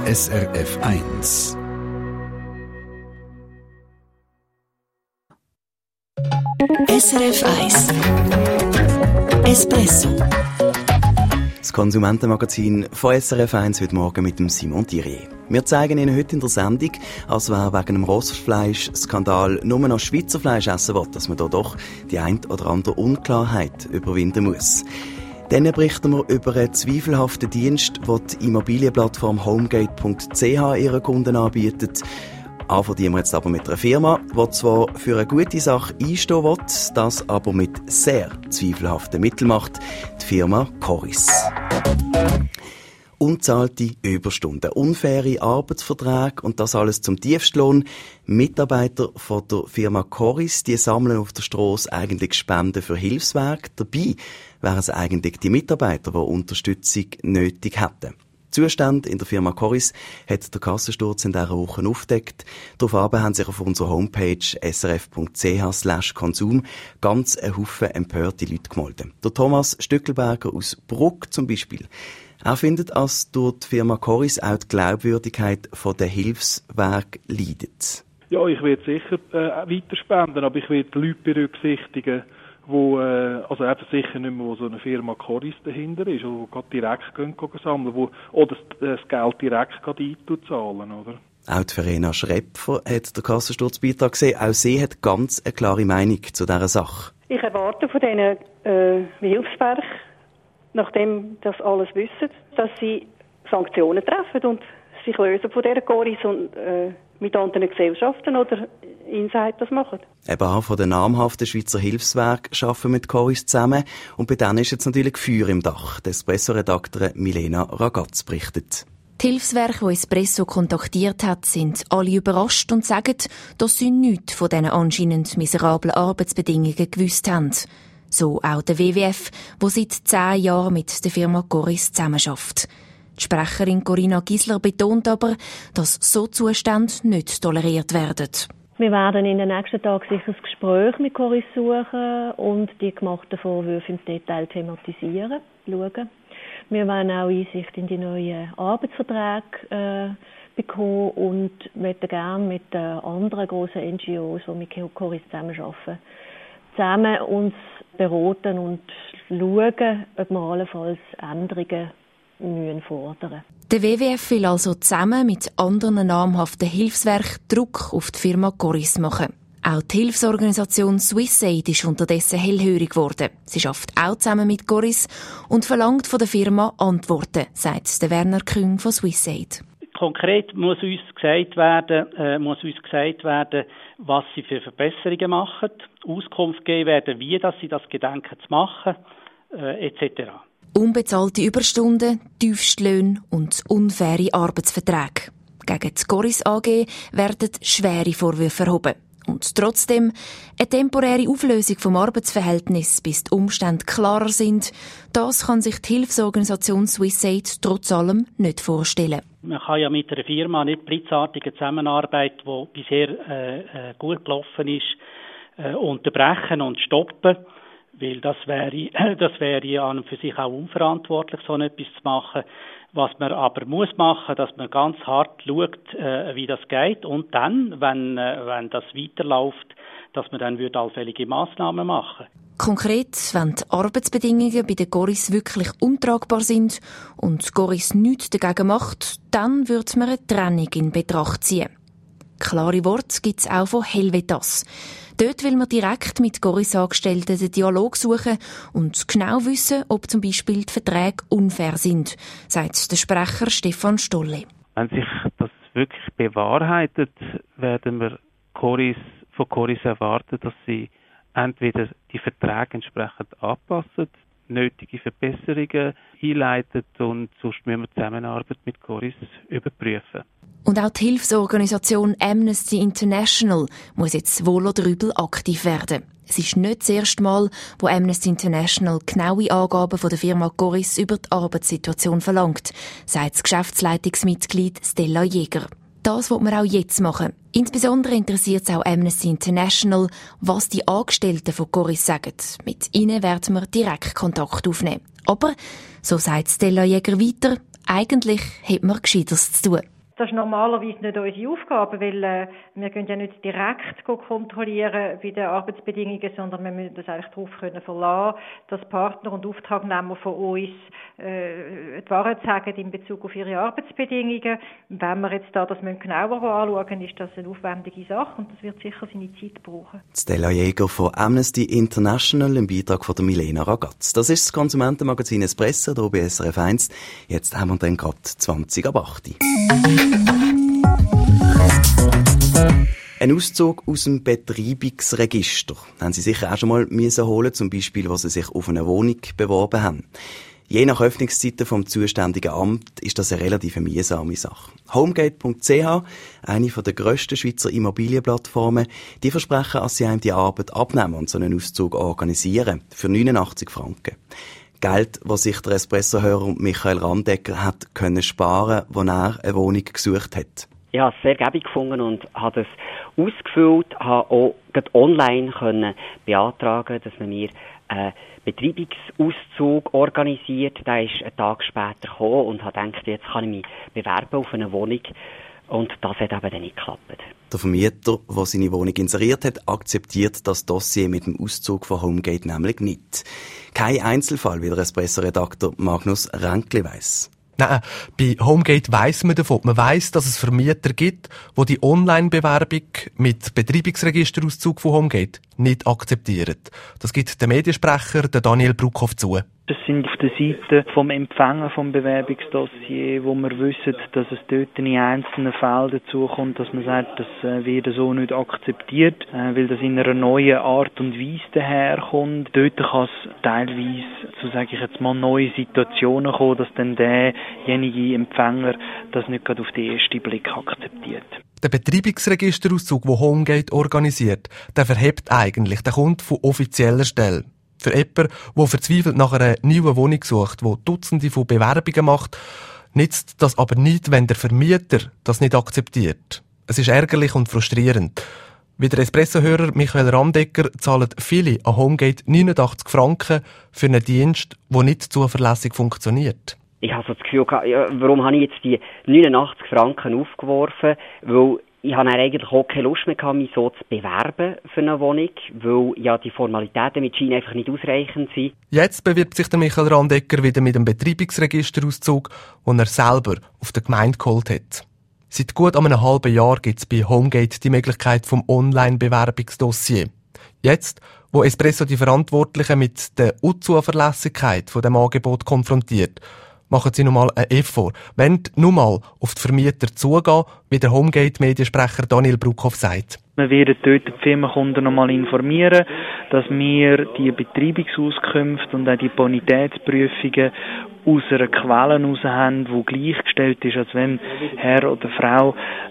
SRF 1. SRF 1 Espresso. Das Konsumentenmagazin von SRF 1 heute Morgen mit dem Simon Thierry. Wir zeigen Ihnen heute in der Sendung, als wer wegen einem Rostfleisch-Skandal nur noch Schweizer Fleisch essen will, dass man da doch die ein oder andere Unklarheit überwinden muss. Dann berichten wir über einen zweifelhaften Dienst, den die Immobilienplattform Homegate.ch ihren Kunden anbietet. Anfangen wir jetzt aber mit einer Firma, die zwar für eine gute Sache einstehen will, das aber mit sehr zweifelhaften Mitteln macht. Die Firma Corys. Unzahlte Überstunden, unfaire Arbeitsverträge und das alles zum Tiefstlohn. Mitarbeiter von der Firma Corys, die sammeln auf der Strasse eigentlich Spenden für Hilfswerke. Dabei wären es eigentlich die Mitarbeiter, die Unterstützung nötig hätten. Zustand in der Firma Corys hat der Kassensturz in dieser Woche aufgedeckt. Daraufhin haben sich auf unserer Homepage srf.ch/konsum ganz ein Haufen empörte Leute gemeldet. Der Thomas Stückelberger aus Bruck zum Beispiel. Er findet, dass durch die Firma Corys auch die Glaubwürdigkeit der Hilfswerke leidet. Ja, ich werde sicher weiter spenden, aber ich werde die Leute berücksichtigen, also eben sicher nicht mehr, wo so eine Firma Corys dahinter ist, oder wo gerade direkt sammeln, oder das Geld direkt einzahlen, oder? Auch die Verena Schrepfer hat den Kassensturzbeitrag gesehen. Auch sie hat ganz eine klare Meinung zu dieser Sache. Ich erwarte von diesen Hilfswerken, nachdem das alles wissen, dass sie Sanktionen treffen und sich lösen von dieser Corys und mit anderen Gesellschaften oder Insight das machen. Eben auch von den namhaften Schweizer Hilfswerken arbeiten mit Corys zusammen und bei denen ist jetzt natürlich Feuer im Dach. Die Espresso-Redaktorin Milena Ragaz berichtet. Die Hilfswerke, die Espresso kontaktiert hat, sind alle überrascht und sagen, dass sie nichts von diesen anscheinend miserablen Arbeitsbedingungen gewusst haben. So auch der WWF, der seit 10 Jahren mit der Firma Corys zusammenarbeitet. Die Sprecherin Corinna Gisler betont aber, dass so Zustände nicht toleriert werden. Wir werden in den nächsten Tagen sicher das Gespräch mit Corys suchen und die gemachten Vorwürfe im Detail thematisieren, schauen. Wir werden auch Einsicht in die neuen Arbeitsverträge bekommen und möchten gerne mit den anderen grossen NGOs, die mit Corys zusammenarbeiten, zusammen uns beraten und schauen, ob wir allenfalls Änderungen fordern. Der WWF will also zusammen mit anderen namhaften Hilfswerken Druck auf die Firma Corys machen. Auch die Hilfsorganisation SwissAid ist unterdessen hellhörig geworden. Sie arbeitet auch zusammen mit Corys und verlangt von der Firma Antworten, sagt der Werner Küng von SwissAid. Konkret muss uns gesagt werden, was sie für Verbesserungen machen, Auskunft geben werden, wie dass sie das gedenken zu machen, etc. Unbezahlte Überstunden, Tiefstlöhne und unfaire Arbeitsverträge. Gegen die Corys AG werden schwere Vorwürfe erhoben. Und trotzdem, eine temporäre Auflösung vom Arbeitsverhältnis, bis die Umstände klarer sind, das kann sich die Hilfsorganisation SwissAid trotz allem nicht vorstellen. Man kann ja mit einer Firma nicht blitzartige Zusammenarbeit, die bisher gut gelaufen ist, unterbrechen und stoppen. Weil das wäre an und für sich auch unverantwortlich, so etwas zu machen. Was man aber muss machen, dass man ganz hart schaut, wie das geht und dann, wenn das weiterläuft, dass man dann allfällige Massnahmen machen. Konkret, wenn die Arbeitsbedingungen bei den Corys wirklich untragbar sind und Corys nichts dagegen macht, dann wird man eine Trennung in Betracht ziehen. Klare Worte gibt es auch von Helvetas. Dort will man direkt mit Corys-Angestellten den Dialog suchen und genau wissen, ob zum Beispiel die Verträge unfair sind, sagt der Sprecher Stefan Stolle. Wenn sich das wirklich bewahrheitet, werden wir von Corys erwarten, dass sie entweder die Verträge entsprechend anpassen, nötige Verbesserungen einleiten und sonst müssen wir die Zusammenarbeit mit Corys überprüfen. Und auch die Hilfsorganisation Amnesty International muss jetzt wohl oder übel aktiv werden. Es ist nicht das erste Mal, wo Amnesty International genaue Angaben von der Firma Corys über die Arbeitssituation verlangt, sagt das Geschäftsleitungsmitglied Stella Jäger. Das will man auch jetzt machen. Insbesondere interessiert es auch Amnesty International, was die Angestellten von Corys sagen. Mit ihnen werden wir direkt Kontakt aufnehmen. Aber, so sagt Stella Jäger weiter, eigentlich hat man Gescheiteres zu tun. Das ist normalerweise nicht unsere Aufgabe, weil wir können ja nicht direkt kontrollieren bei den Arbeitsbedingungen, sondern wir müssen das eigentlich darauf verlassen, dass Partner und Auftragnehmer von uns die Wahrheit sagen in Bezug auf ihre Arbeitsbedingungen. Wenn wir jetzt da das genauer anschauen, ist das eine aufwendige Sache und das wird sicher seine Zeit brauchen. Stella Jäger von Amnesty International im Beitrag von der Milena Ragaz. Das ist das Konsumentenmagazin Espresso hier bei SRF 1. Jetzt haben wir dann gerade 20 ab 8. Ein Auszug aus dem Betreibungsregister haben Sie sicher auch schon mal holen, zum Beispiel, wo Sie sich auf eine Wohnung beworben haben. Je nach Öffnungszeiten vom zuständigen Amt ist das eine relativ mühsame Sache. Homegate.ch, eine der grössten Schweizer Immobilienplattformen, die versprechen, dass sie einem die Arbeit abnehmen und so einen Auszug organisieren. Für 89 Franken. Geld, das sich der Espresso-Hörer Michael Randecker hat können sparen, als er eine Wohnung gesucht hat. Ich habe es sehr gäbig gefunden und habe es ausgefüllt, habe auch online können beantragen, dass man mir einen Betreibungsauszug organisiert. Der ist einen Tag später gekommen und habe gedacht, jetzt kann ich mich bewerben auf eine Wohnung. Und das hat eben dann nicht geklappt. Der Vermieter, der seine Wohnung inseriert hat, akzeptiert das Dossier mit dem Auszug von Homegate nämlich nicht. Kein Einzelfall, wie der Espresso-Redakteur Magnus Ränkli weiss. Nein, bei Homegate weiss man davon. Man weiss, dass es Vermieter gibt, die die Online-Bewerbung mit Betreibungsregisterauszug von Homegate nicht akzeptieren. Das gibt der Mediensprecher, der Daniel Bruckhoff, zu. Das sind auf der Seite vom Empfänger vom Bewerbungsdossier, wo wir wissen, dass es dort in einzelnen Fällen dazu kommt, dass man sagt, das wird so nicht akzeptiert, weil das in einer neuen Art und Weise daherkommt. Dort kann es teilweise zu, sage ich jetzt mal, neue Situationen kommen, dass dann derjenige Empfänger das nicht gerade auf den ersten Blick akzeptiert. Der Betreibungsregisterauszug, den Homegate organisiert, der verhebt eigentlich, der kommt von offizieller Stelle. Für jemanden, der verzweifelt nach einer neuen Wohnung sucht, der Dutzende von Bewerbungen macht, nützt das aber nicht, wenn der Vermieter das nicht akzeptiert. Es ist ärgerlich und frustrierend. Wie der Espresso-Hörer Michael Randecker zahlen viele an Homegate 89 Franken für einen Dienst, der nicht zuverlässig funktioniert. Ich habe so das Gefühl gehabt, warum habe ich jetzt die 89 Franken aufgeworfen? Weil ich habe eigentlich auch keine Lust mehr gehabt, mich so zu bewerben für eine Wohnung, weil ja die Formalitäten mit Schein einfach nicht ausreichend sind. Jetzt bewirbt sich der Michael Randecker wieder mit dem Betreibungsregisterauszug, den er selber auf der Gemeinde geholt hat. Seit gut einem halben Jahr gibt es bei Homegate die Möglichkeit vom Online-Bewerbungsdossier. Jetzt, wo Espresso die Verantwortlichen mit der Unzuverlässigkeit von dem Angebot konfrontiert, machen Sie nochmal einen Effort. Wenn nochmal auf die Vermieter zugehen, wie der Homegate-Mediensprecher Daniel Bruckhoff sagt. Wir werden dort die Firmenkunden nochmal informieren, dass wir die Betreibungsauskünfte und auch die Bonitätsprüfungen aus einer Quelle heraus haben, die gleichgestellt ist, als wenn Herr oder Frau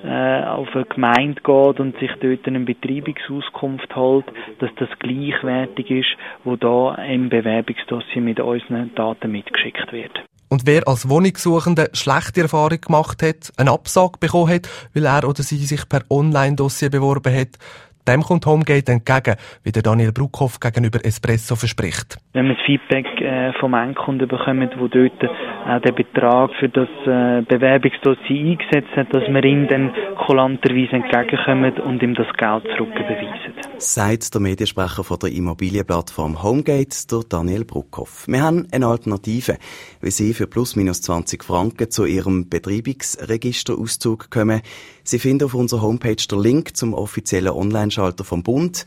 auf eine Gemeinde geht und sich dort eine Betreibungsauskunft holt, dass das gleichwertig ist, wo da im Bewerbungsdossier mit unseren Daten mitgeschickt wird. Und wer als Wohnungssuchende schlechte Erfahrung gemacht hat, eine Absage bekommen hat, weil er oder sie sich per Online-Dossier beworben hat, dem kommt Homegate entgegen, wie der Daniel Bruckhoff gegenüber Espresso verspricht. Wenn wir das Feedback vom Endkunden bekommen, der dort auch den Betrag für das Bewerbungsdossier eingesetzt hat, dass wir ihm dann kulanterweise entgegenkommen und ihm das Geld zurückbeweisen. Sagt der Mediensprecher von der Immobilienplattform Homegate, der Daniel Bruckhoff. Wir haben eine Alternative, wie Sie für plus minus 20 Franken zu Ihrem Betreibungsregisterauszug kommen. Sie finden auf unserer Homepage den Link zum offiziellen Online-Schalter vom Bund,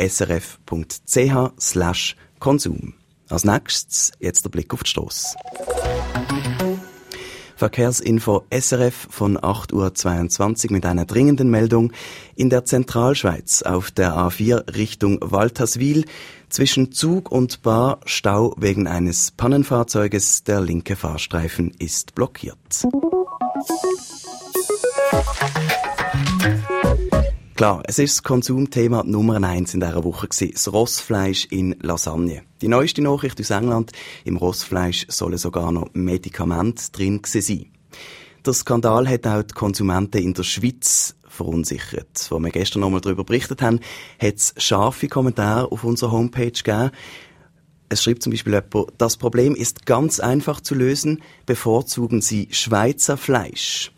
srf.ch/Konsum. Als nächstes jetzt der Blick auf die Strasse. Verkehrsinfo SRF von 8.22 Uhr mit einer dringenden Meldung. In der Zentralschweiz auf der A4 Richtung Walterswil zwischen Zug und Bar Stau wegen eines Pannenfahrzeuges. Der linke Fahrstreifen ist blockiert. Klar, es ist das Konsumthema Nummer 1 in dieser Woche gewesen, das Rossfleisch in Lasagne. Die neueste Nachricht aus England, im Rossfleisch sollen sogar noch Medikamente drin sein. Der Skandal hat auch die Konsumenten in der Schweiz verunsichert. Wo wir gestern noch mal darüber berichtet haben, hat es scharfe Kommentare auf unserer Homepage gegeben. Es schreibt zum Beispiel jemand, das Problem ist ganz einfach zu lösen, bevorzugen Sie Schweizer Fleisch.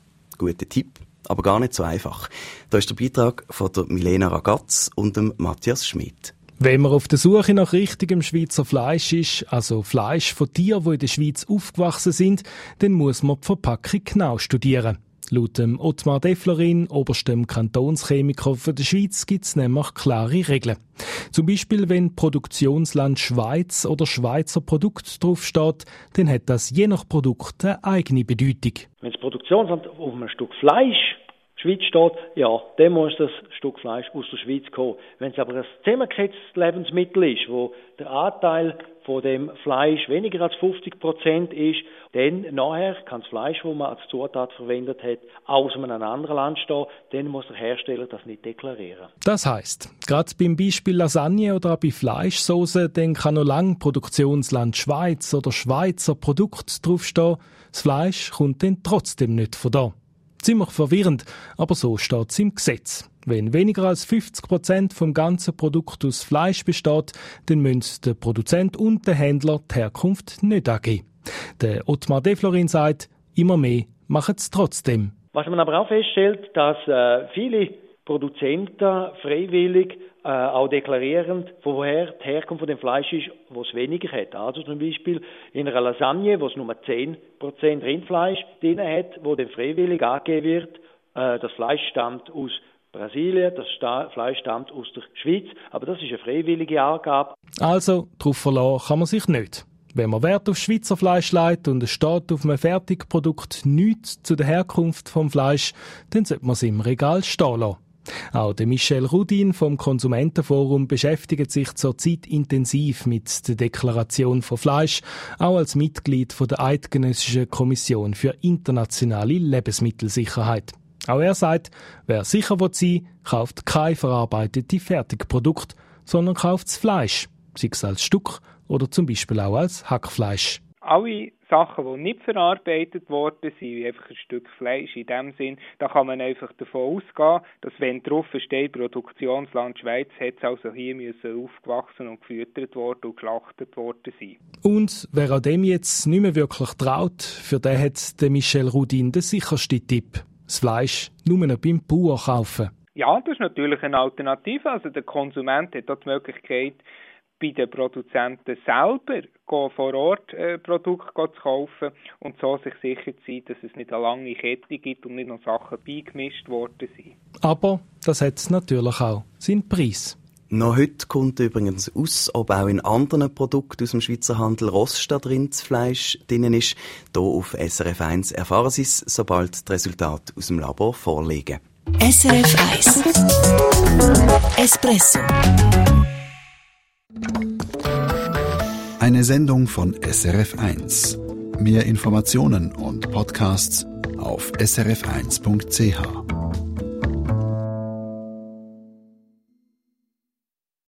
guter Tipp, aber gar nicht so einfach. Da ist der Beitrag von der Milena Ragaz und dem Matthias Schmidt. Wenn man auf der Suche nach richtigem Schweizer Fleisch ist, also Fleisch von Tieren, die in der Schweiz aufgewachsen sind, dann muss man die Verpackung genau studieren. Laut dem Ottmar Deflorin, oberstem Kantonschemiker der Schweiz, gibt es nämlich klare Regeln. Zum Beispiel, wenn Produktionsland Schweiz oder Schweizer Produkt draufsteht, dann hat das je nach Produkt eine eigene Bedeutung. Wenn das Produktionsland auf einem Stück Fleisch Schweiz steht, ja, dann muss das Stück Fleisch aus der Schweiz kommen. Wenn es aber ein zusammengesetztes Lebensmittel ist, wo der Anteil von dem Fleisch weniger als 50% ist, dann nachher kann das Fleisch, das man als Zutat verwendet hat, aus einem anderen Land stehen, dann muss der Hersteller das nicht deklarieren. Das heisst, gerade beim Beispiel Lasagne oder auch bei Fleischsoße, dann kann noch lange Produktionsland Schweiz oder Schweizer Produkt draufstehen, das Fleisch kommt dann trotzdem nicht von da. Ziemlich verwirrend, aber so steht es im Gesetz. Wenn weniger als 50% vom ganzen Produkt aus Fleisch besteht, dann müssen der Produzent und der Händler die Herkunft nicht angeben. Der Ottmar Deflorin sagt, immer mehr machen es trotzdem. Was man aber auch feststellt, dass viele Produzenten freiwillig auch deklarieren, von woher die Herkunft von dem Fleisch ist, wo es weniger hat. Also zum Beispiel in einer Lasagne, wo es nur 10% Rindfleisch drin hat, wo dann freiwillig angegeben wird, das Fleisch stammt aus Brasilien, das Fleisch stammt aus der Schweiz, aber das ist eine freiwillige Angabe. Also, darauf verlassen kann man sich nicht. Wenn man Wert auf Schweizer Fleisch legt und es steht auf einem Fertigprodukt nichts zu der Herkunft vom Fleisch, dann sollte man es im Regal stehen lassen. Auch der Michel Rudin vom Konsumentenforum beschäftigt sich zurzeit intensiv mit der Deklaration von Fleisch, auch als Mitglied der Eidgenössischen Kommission für internationale Lebensmittelsicherheit. Auch er sagt, wer sicher sein will, kauft kein verarbeitetes Fertigprodukt, sondern kauft das Fleisch, sei es als Stück oder zum Beispiel auch als Hackfleisch. Alle Sachen, die nicht verarbeitet worden sind, wie einfach ein Stück Fleisch in dem Sinn, da kann man einfach davon ausgehen, dass wenn drauf steht, Produktionsland Schweiz, hat es also hier müssen aufgewachsen und gefüttert worden und geschlachtet worden sein. Und wer an dem jetzt nicht mehr wirklich traut, für den hat der Michel Rudin den sichersten Tipp. Das Fleisch nur noch beim Bauer kaufen. Ja, das ist natürlich eine Alternative. Also der Konsument hat auch die Möglichkeit, bei den Produzenten selber vor Ort Produkte zu kaufen und so sich sicher zu sein, dass es nicht eine lange Kette gibt und nicht noch Sachen beigemischt worden sind. Aber das hat natürlich auch seinen Preis. Noch heute kommt übrigens aus, ob auch in anderen Produkten aus dem Schweizer Handel Rost statt Rindsfleisch drin ist. Hier auf SRF 1 erfahren Sie es, sobald die Resultate aus dem Labor vorliegen. SRF 1 Espresso. Eine Sendung von SRF 1. Mehr Informationen und Podcasts auf srf1.ch.